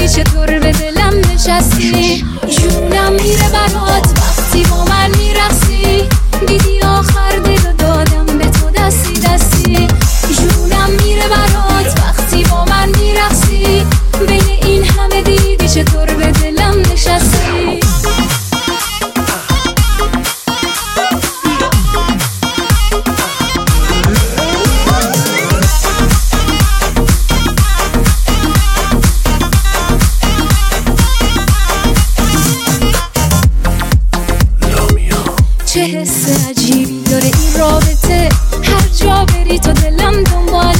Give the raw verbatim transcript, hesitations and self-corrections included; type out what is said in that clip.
دیدی چطور به دلم نشستی. جونم میره برات وقتی با من میرقصی. دیدی آخر دلو دادم به تو دستی دستی. جونم میره برات وقتی با من میرقصی. بین این همه دیدی چطور به دلم نشستی. چه حس عجیبی داره این رابطه. هر جا بری تو دلم دنبال